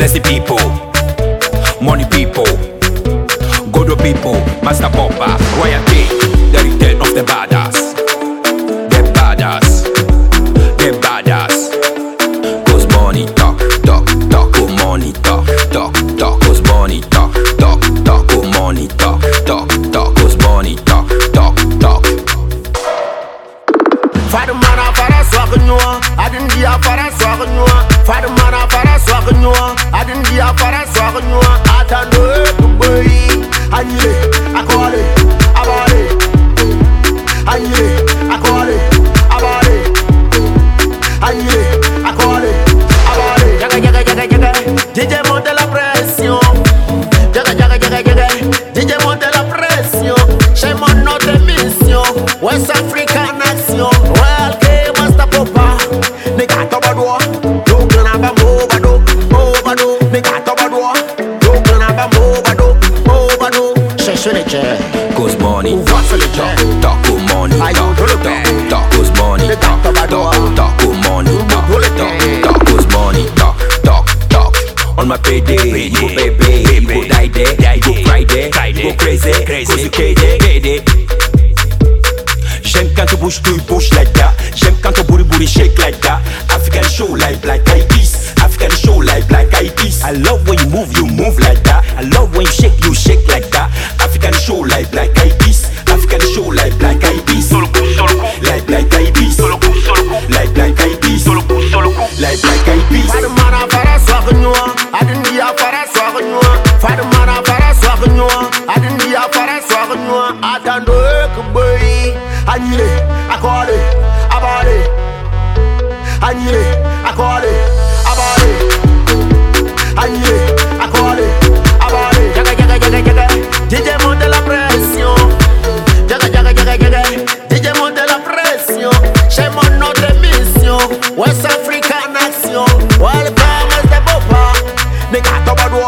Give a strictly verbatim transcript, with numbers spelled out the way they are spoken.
Blessed people, money people, Godo people, Master Popper, royalty, the return of the badass. The badass, the badass. Cause money talk, talk, talk, oh money talk, talk, talk, cause money talk, talk, talk, oh money talk, talk, talk, cause money talk, talk, talk. Fade mana para swag nyua, adin dia para swag nyua. Fade mana para swag nyua, adin dia para swag nyua. Atando boy, anyile, akole, abale, anyile, akole, abale, anyile, akole, abale. Jaga jaga jaga jaga, D J monte la pression. Jaga jaga jaga jaga, D J monte la pression. Chez mon notre mission, West Africa nation. Cause money talk, talk, talk, oh money talk, talk, talk, cause money talk, talk, talk, oh money talk, talk, talk, cause money talk, talk, talk. On my payday, you go baby, you go die there, you go cry there, you go crazy, cause you K-Day, K-Day. J'aime quand tu bouges, tu bouges like that. J'aime quand ton booty booty shake like that. African show like like I peace. African show like like I peace. I love when you move, you move like that. I love when you shake, you shake like that. African show like like I peace. African show like like I peace. Solo coup, solo coup. Like like I peace. Solo coup, solo coup. Like like I peace. Solo coup, solo coup. Like like I peace. Fade mana para swag nyua, adin dia para swag nyua. Fade mana para swag nyua, adin dia para swag nyua. Atando boy, anyile, akole, abale, anyile, akole, abale, anyile, akole, abale. Jaga jaga jaga jaga, D J monte la pression. Jaga jaga jaga jaga, D J monte la pression. Chez mon notre mission, West Africa nation. Welcome as the Bopa, nigga top of